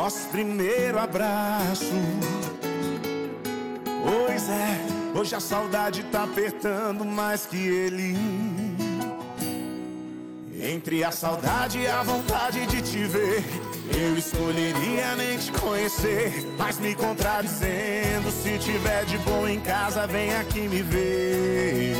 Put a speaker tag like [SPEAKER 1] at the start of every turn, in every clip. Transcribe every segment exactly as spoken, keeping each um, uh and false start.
[SPEAKER 1] nosso primeiro abraço. Pois é, hoje a saudade tá apertando mais que ele. Entre a saudade e a vontade de te ver, eu escolheria nem te conhecer. Mas me contradizendo, se tiver de boa em casa, vem aqui me ver.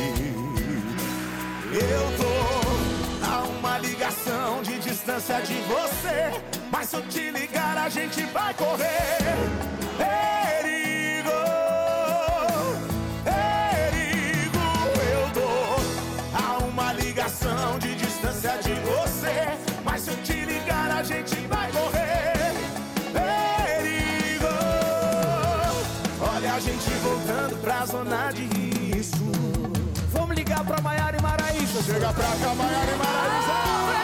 [SPEAKER 1] Eu tô a uma ligação de distância de você, mas se eu te ligar a gente vai correr. Perigo, perigo. Eu tô a uma ligação de distância de você, mas se eu te ligar a gente vai correr. Perigo. Olha a gente voltando pra zona de risco.
[SPEAKER 2] Vamos ligar pra Maiara e Maraísa.
[SPEAKER 1] Chega pra cá, Maiara e Maraísa.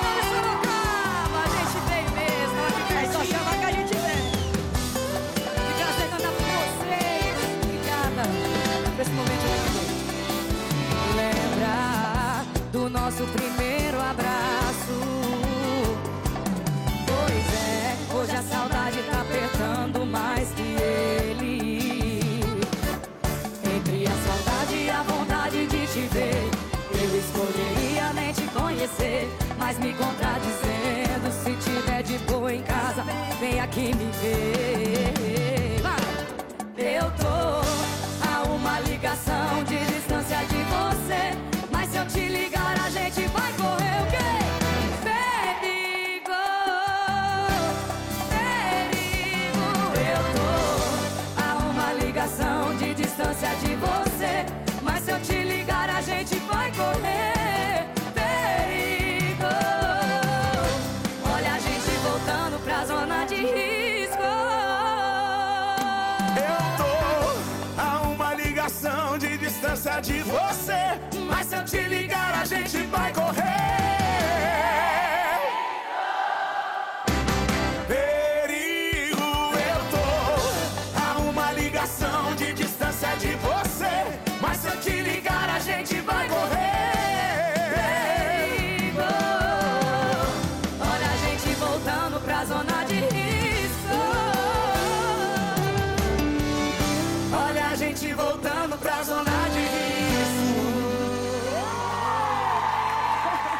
[SPEAKER 3] A gente vem mesmo, ela
[SPEAKER 2] É só chamar que a gente vem.
[SPEAKER 3] Que prazer cantar com vocês. Obrigada por esse momento aqui. Lembra do nosso primeiro abraço? Pois é, hoje a saudade tá apertando mais que ele. Entre a saudade e a vontade de te ver, eu escolheria nem te conhecer. Mas me contradizendo, se tiver de boa em casa, vem aqui me ver. Vai! Eu tô a uma ligação de distância de você, mas se eu te ligar a gente vai correr o quê? Perigo, perigo. Eu tô a uma ligação de distância de você, mas se eu te ligar a gente vai correr. Perigo. Olha a gente voltando pra zona de risco.
[SPEAKER 1] Eu tô a uma ligação de distância de você, mas se eu te ligar a gente vai correr. Perigo. Eu tô a uma ligação de distância de você, mas se eu te ligar a gente vai correr.
[SPEAKER 3] Perigo. Olha a gente voltando pra zona de risco.
[SPEAKER 1] Olha a gente voltando pra zona de risco.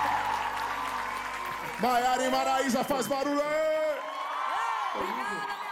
[SPEAKER 1] Maiara e Maraísa, faz barulho aí!
[SPEAKER 3] Obrigada,